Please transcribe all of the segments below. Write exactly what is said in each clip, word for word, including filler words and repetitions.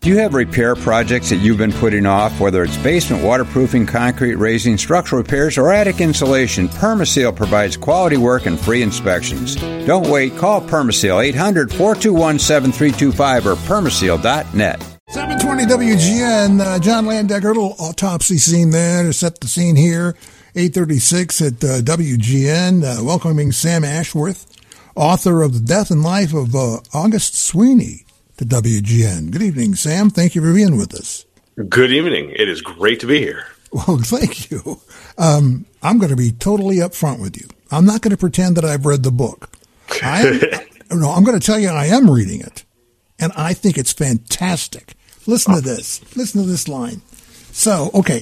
Do you have repair projects that you've been putting off, whether it's basement waterproofing, concrete raising, structural repairs, or attic insulation? Permaseal provides quality work and free inspections. Don't wait. Call Permaseal, eight hundred, four two one, seven three two five or permaseal dot net. seven twenty W G N, uh, John Landecker, a little autopsy scene there to set the scene here. eight thirty-six at uh, W G N, uh, welcoming Sam Ashworth, author of The Death and Life of uh, August Sweeney, to W G N. Good evening, Sam. Thank you for being with us. Good evening. It is great to be here. Well, thank you. Um, I'm going to be totally upfront with you. I'm not going to pretend that I've read the book. I no, I'm going to tell you I am reading it, and I think it's fantastic. Listen to this. Listen to this line. So, okay,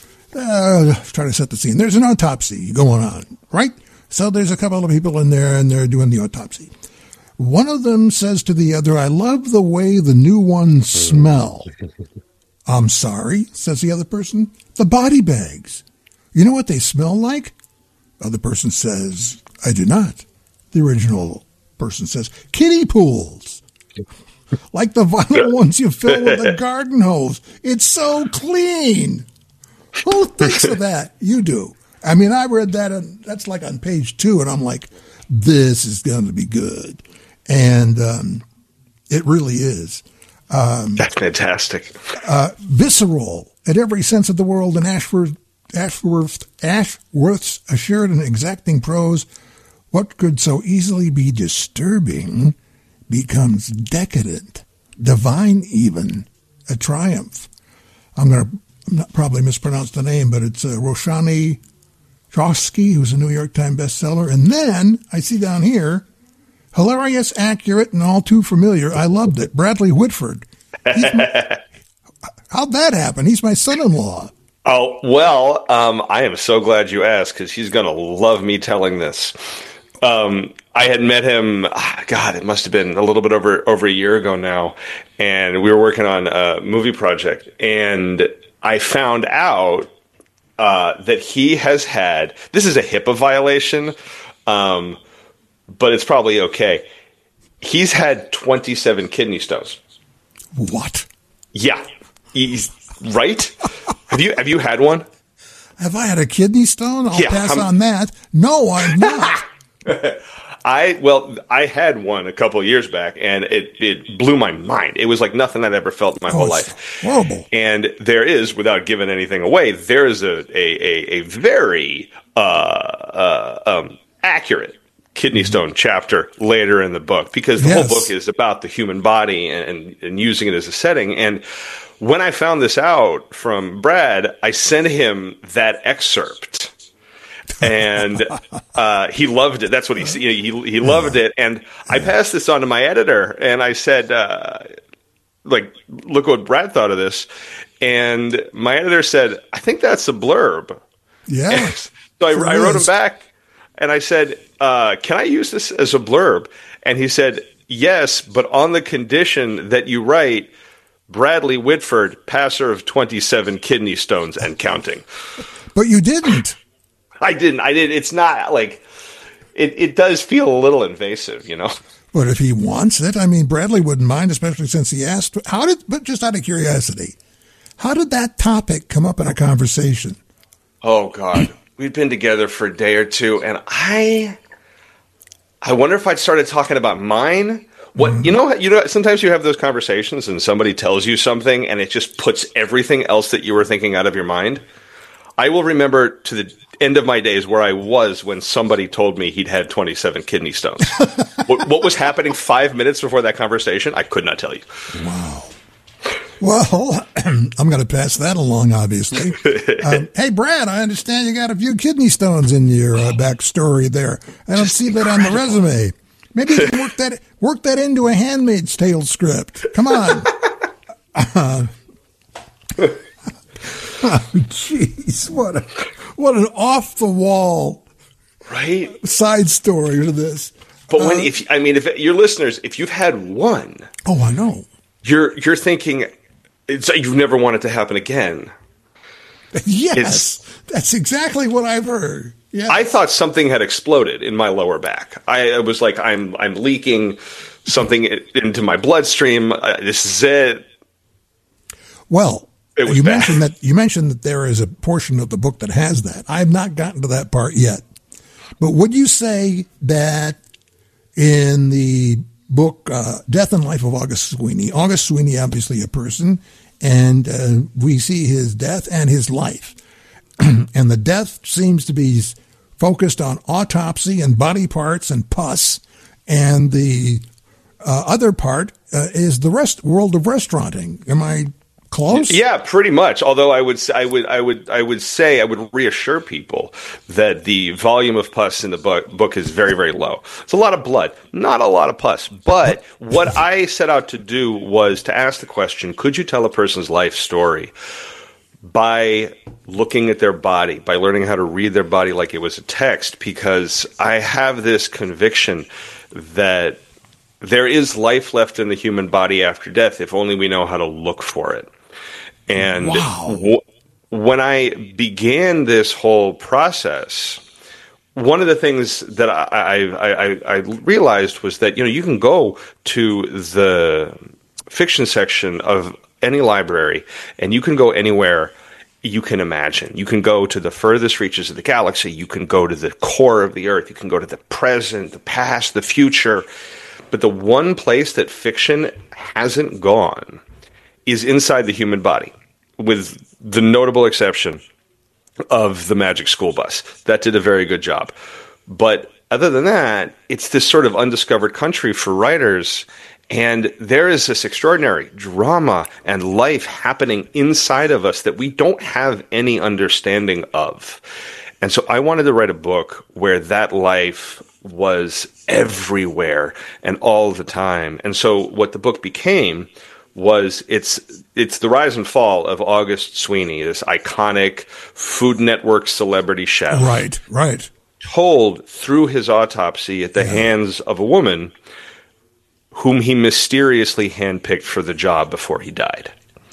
uh, trying to set the scene. There's an autopsy going on, right? So there's a couple of people in there, and they're doing the autopsy. One of them says to the other, "I love the way the new ones smell." "I'm sorry," says the other person. "The body bags. You know what they smell like?" Other person says, "I do not." The original person says, "Kiddie pools. Like the vinyl ones you fill with a garden hose. It's so clean." Who thinks of that? You do. I mean, I read that, and that's like on page two, and I'm like, this is going to be good. And um, it really is. Um, That's fantastic. Uh, visceral at every sense of the world, and Ashworth, Ashworth, Ashworth's assured and exacting prose, what could so easily be disturbing becomes decadent, divine even, a triumph. I'm going to probably mispronounce the name, but it's uh, Roshani Chosky, who's a New York Times bestseller. And then I see down here, hilarious, accurate, and all too familiar. I loved it. Bradley Whitford. My, how'd that happen? He's my son-in-law. Oh, well, um, I am so glad you asked, because he's going to love me telling this. Um, I had met him, God, it must have been a little bit over, over a year ago now, and we were working on a movie project, and I found out uh, that he has had, this is a HIPAA violation, um, but it's probably okay. He's had twenty-seven kidney stones. What? Yeah. He's right. Have you have you had one? Have I had a kidney stone? I'll yeah, pass I'm, on that. No, I'm not. I well, I had one a couple of years back, and it, it blew my mind. It was like nothing I'd ever felt in my oh, whole life. Horrible. And there is, without giving anything away, there is a a a, a very uh, uh, um, accurate kidney stone chapter later in the book, because the yes. whole book is about the human body and, and using it as a setting. And when I found this out from Brad, I sent him that excerpt. And uh, he loved it. That's what he he he loved it. And I passed this on to my editor, and I said, uh, "Like, look what Brad thought of this." And my editor said, "I think that's a blurb." Yeah. so I, I wrote him back, and I said, uh, "Can I use this as a blurb?" And he said, "Yes, but on the condition that you write Bradley Whitford, passer of twenty-seven kidney stones and counting." But you didn't. I didn't. I did. It's not like it. It does feel a little invasive, you know. But if he wants it, I mean, Bradley wouldn't mind, especially since he asked. How did? But just out of curiosity, how did that topic come up in a conversation? Oh God, we'd been together for a day or two, and I, I wonder if I'd started talking about mine. What mm-hmm. you know? You know, sometimes you have those conversations, and somebody tells you something, and it just puts everything else that you were thinking out of your mind. I will remember to the end of my days where I was when somebody told me he'd had twenty-seven kidney stones. what, what was happening five minutes before that conversation, I could not tell you. Wow. Well, I'm going to pass that along, obviously. Um, hey, Brad, I understand you got a few kidney stones in your uh, backstory there. I don't Just see incredible. that on the resume. Maybe you can work that, work that into a Handmaid's Tale script. Come on. Uh, Oh, jeez, what a, what an off the wall right side story to this. But when, uh, if I mean, if your listeners, if you've had one, oh, I know, you're you're thinking it's you've never want it to happen again. Yes, it's, that's exactly what I've heard. Yeah, I thought something had exploded in my lower back. I, I was like, I'm I'm leaking something into my bloodstream. Uh, this is it. Well, It was you bad. mentioned that you mentioned that there is a portion of the book that has that. I have not gotten to that part yet. But would you say that in the book uh, Death and Life of August Sweeney, August Sweeney, obviously a person, and uh, we see his death and his life. And the death seems to be focused on autopsy and body parts and pus, and the uh, other part uh, is the rest world of restauranting. Am I close? Yeah, pretty much. Although I would, I would, I would, I would say, I would reassure people that the volume of pus in the book, book is very, very low. It's a lot of blood, not a lot of pus. But what I set out to do was to ask the question: could you tell a person's life story by looking at their body, by learning how to read their body like it was a text? Because I have this conviction that there is life left in the human body after death, if only we know how to look for it. And wow. w- when I began this whole process, one of the things that I, I, I, I realized was that, you know, you can go to the fiction section of any library and you can go anywhere you can imagine. You can go to the furthest reaches of the galaxy. You can go to the core of the Earth. You can go to the present, the past, the future. But the one place that fiction hasn't gone is inside the human body, with the notable exception of the Magic School Bus. That did a very good job. But other than that, it's this sort of undiscovered country for writers, and there is this extraordinary drama and life happening inside of us that we don't have any understanding of. And so I wanted to write a book where that life was everywhere and all the time. And so what the book became was it's it's the rise and fall of August Sweeney, this iconic Food Network celebrity chef. Right, right. Told through his autopsy at the yeah. hands of a woman whom he mysteriously handpicked for the job before he died.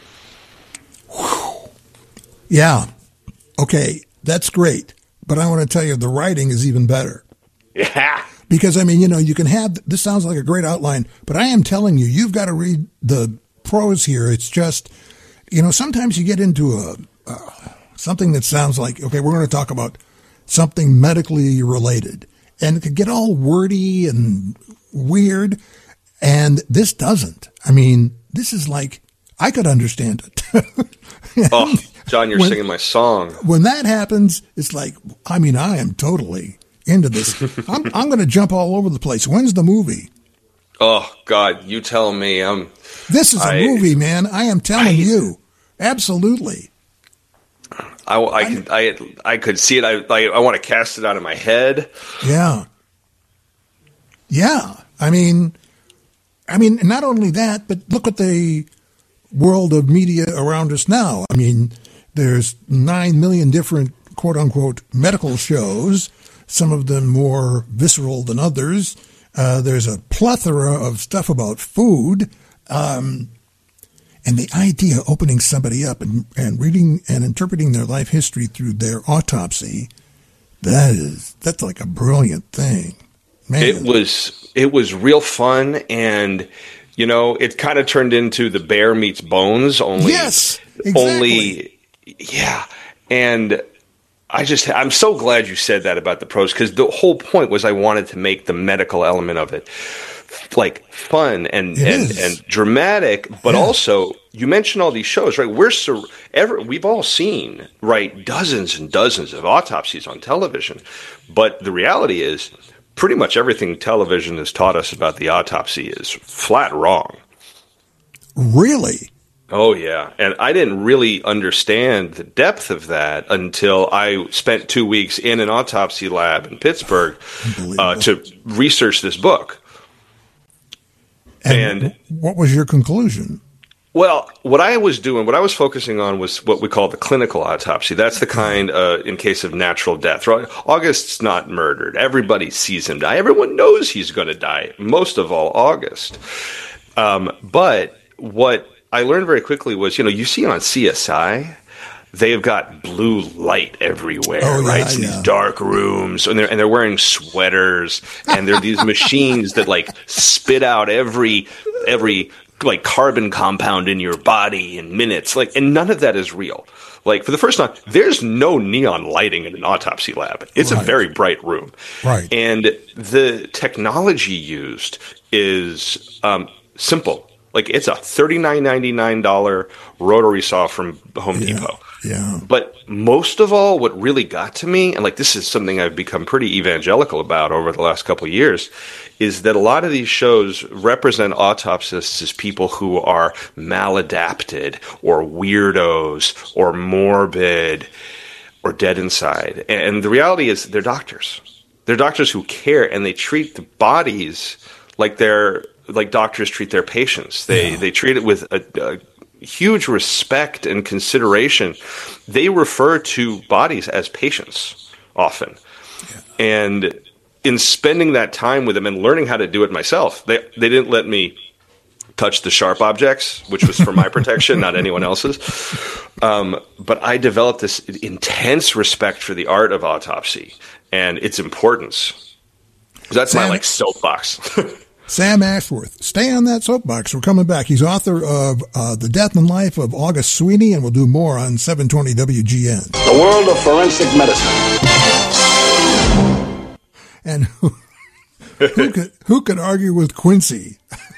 Whew. Yeah. Okay, that's great. But I want to tell you, the writing is even better. Yeah. Because, I mean, you know, you can have, this sounds like a great outline, but I am telling you, you've got to read the prose here. It's just, you know, sometimes you get into a uh, something that sounds like, okay, we're going to talk about something medically related. And it could get all wordy and weird. And this doesn't. I mean, this is like, I could understand it. Oh, John, you're when, singing my song. When that happens, it's like, I mean, I am totally into this. I'm, I'm going to jump all over the place. When's the movie? Oh, God, you tell me. I'm, this is a I, movie, man. I am telling I, you. Absolutely. I, I, could, I, I could see it. I, I, I want to cast it out of my head. Yeah. Yeah. I mean... I mean, not only that, but look at the world of media around us now. I mean, there's nine million different quote-unquote medical shows, some of them more visceral than others. Uh, there's a plethora of stuff about food. Um, and the idea of opening somebody up and, and reading and interpreting their life history through their autopsy, that is, that's like a brilliant thing. Man. It was it was real fun, and you know, it kind of turned into The Bear Meets Bones. Only, yes, exactly. Only, yeah. And I just, I'm so glad you said that about the prose, because the whole point was I wanted to make the medical element of it like fun and and, and dramatic, but yeah. also you mentioned all these shows, right? We're so ever we've all seen, right, dozens and dozens of autopsies on television, but the reality is, pretty much everything television has taught us about the autopsy is flat wrong. Really? Oh, yeah. And I didn't really understand the depth of that until I spent two weeks in an autopsy lab in Pittsburgh uh, to research this book. And, and what was your conclusion? Well, what I was doing, what I was focusing on was what we call the clinical autopsy. That's the kind uh, in case of natural death. Right? August's not murdered. Everybody sees him die. Everyone knows he's going to die, most of all August. Um, but what I learned very quickly was, you know, you see on C S I, they've got blue light everywhere, oh, right? Yeah, It's yeah. these dark rooms, and they're and they're wearing sweaters, and there are these machines that like spit out every every like carbon compound in your body in minutes. Like, and none of that is real. Like, for the first time, there's no neon lighting in an autopsy lab. It's right. a very bright room. Right. And the technology used is um, simple. Like, it's a thirty-nine ninety-nine rotary saw from Home yeah. Depot. Yeah. But most of all, what really got to me, and like this is something I've become pretty evangelical about over the last couple of years, is that a lot of these shows represent autopsists as people who are maladapted or weirdos or morbid or dead inside. And the reality is they're doctors. They're doctors who care, and they treat the bodies like they're like doctors treat their patients. They yeah. they treat it with a, a huge respect and consideration. They refer to bodies as patients often. Yeah. And in spending that time with them and learning how to do it myself, they they didn't let me touch the sharp objects, which was for my protection, not anyone else's. Um, but I developed this intense respect for the art of autopsy and its importance. That's Sam, my like soapbox. Sam Ashworth, stay on that soapbox. We're coming back. He's author of uh, The Death and Life of August Sweeney, and we'll do more on seven twenty W G N. The world of forensic medicine. And who, who could who could argue with Quincy?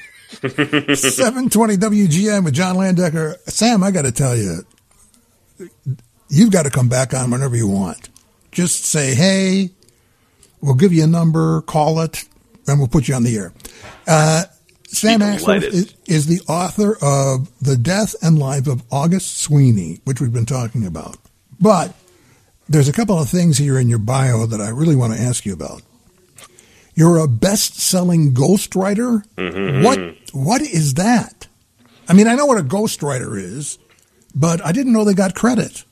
seven twenty W G N with John Landecker. Sam, I got to tell you, you've got to come back on whenever you want. Just say, hey, we'll give you a number, call it, and we'll put you on the air. Uh, Sam Ashworth is, is the author of The Death and Life of August Sweeney, which we've been talking about. But there's a couple of things here in your bio that I really want to ask you about. You're a best-selling ghostwriter. Mm-hmm. What what is that? I mean, I know what a ghostwriter is, but I didn't know they got credit.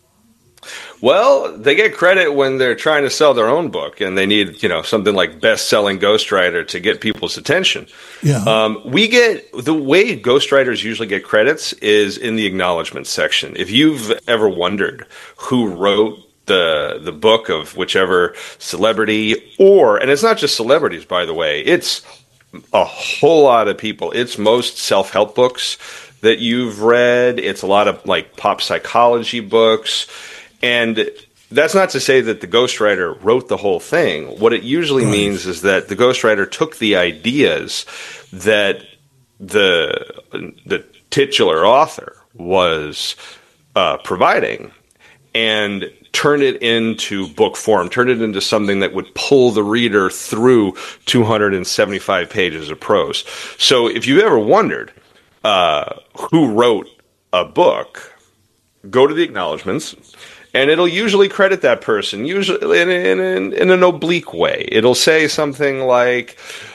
Well, they get credit when they're trying to sell their own book, and they need, you know, something like best-selling ghostwriter to get people's attention. Yeah. Um, we get the way ghostwriters usually get credits is in the acknowledgments section. If you've ever wondered who wrote the the book of whichever celebrity, or, and it's not just celebrities, by the way, it's a whole lot of people. It's most self-help books that you've read. It's a lot of like pop psychology books. And that's not to say that the ghostwriter wrote the whole thing. What it usually right. means is that the ghostwriter took the ideas that the the titular author was uh, providing and turn it into book form, turn it into something that would pull the reader through two hundred seventy-five pages of prose. So if you've ever wondered uh, who wrote a book, go to the acknowledgments, and it'll usually credit that person, usually in, in, in, in an oblique way. It'll say something like,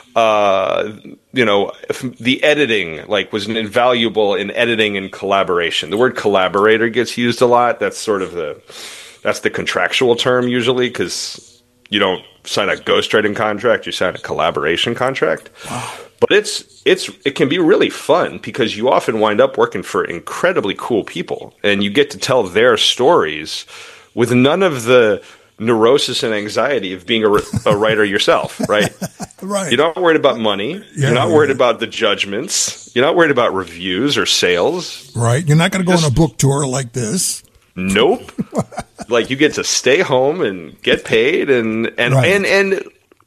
uh, you know, the editing like was invaluable in editing and collaboration. The word collaborator gets used a lot. That's sort of the that's the contractual term usually, because you don't sign a ghostwriting contract, you sign a collaboration contract. Wow. But it's it's it can be really fun because you often wind up working for incredibly cool people, and you get to tell their stories with none of the neurosis and anxiety of being a, a writer yourself, right? Right. You're not worried about money. Yeah, You're not worried right. about the judgments. You're not worried about reviews or sales. Right. You're not going to go Just, on a book tour like this. Nope. Like you get to stay home and get paid and and, right. and and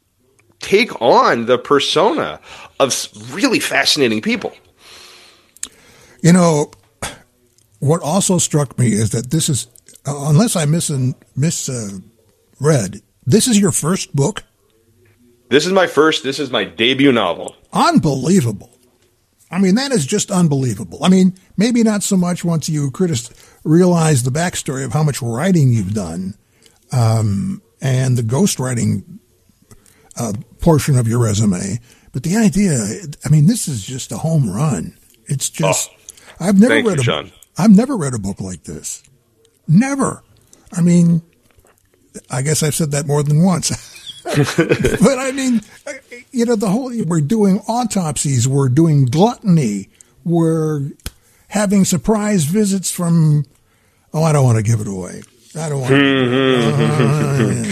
take on the persona of really fascinating people. You know, what also struck me is that this is, uh, unless I mis misread, uh, this is your first book? This is my first, this is my debut novel. Unbelievable. I mean, that is just unbelievable. I mean, maybe not so much once you critic- realize the backstory of how much writing you've done um, and the ghostwriting uh, portion of your resume. But the idea, I mean, this is just a home run. It's just, oh, I've never read you, a John. I've never read a book like this. Never. I mean, I guess I've said that more than once. But I mean, you know, the whole, we're doing autopsies, we're doing gluttony, we're having surprise visits from, oh, I don't want to give it away. I don't want to. Uh, I don't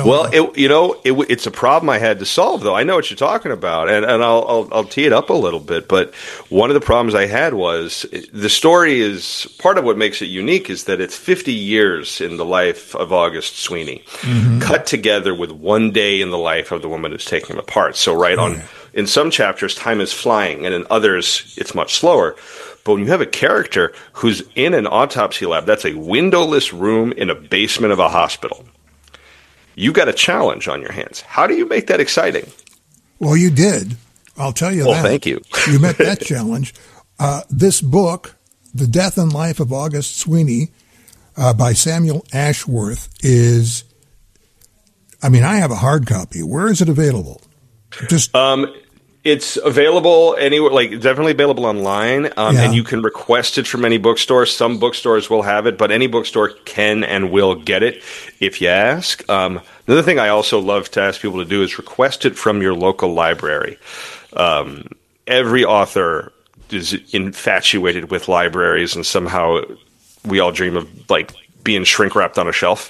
Well, it, you know, it, it's a problem I had to solve, though. I know what you're talking about, and, and I'll, I'll, I'll tee it up a little bit. But one of the problems I had was the story is part of what makes it unique is that it's fifty years in the life of August Sweeney, mm-hmm. cut together with one day in the life of the woman who's taking him apart. So, right oh, on, yeah. in some chapters, time is flying, and in others, it's much slower. But when you have a character who's in an autopsy lab, that's a windowless room in a basement of a hospital. You got a challenge on your hands. How do you make that exciting? Well, you did. I'll tell you well, that. Well, thank you. You met that challenge. Uh, this book, The Death and Life of August Sweeney, uh, by Samuel Ashworth, is, I mean, I have a hard copy. Where is it available? Just um, It's available anywhere, like definitely available online, um, yeah. and you can request it from any bookstore. Some bookstores will have it, but any bookstore can and will get it if you ask. Um, another thing I also love to ask people to do is request it from your local library. Um, every author is infatuated with libraries, and somehow we all dream of like being shrink wrapped on a shelf.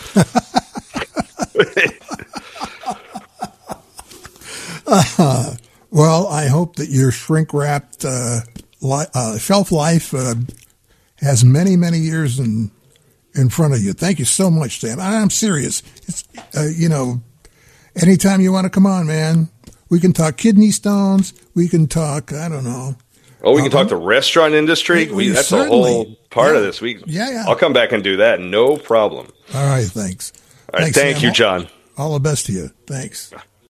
uh, Well, I hope that your shrink-wrapped uh, li- uh, shelf life uh, has many, many years in in front of you. Thank you so much, Sam. I'm serious. It's uh, you know, anytime you want to come on, man, we can talk kidney stones. We can talk, I don't know. Oh, we can uh, talk the restaurant industry. We, we, that's certainly. a whole part yeah. of this. We, yeah, yeah. I'll come back and do that. No problem. All right, thanks. All right, thanks, thank Sam. you, John. All, all the best to you. Thanks.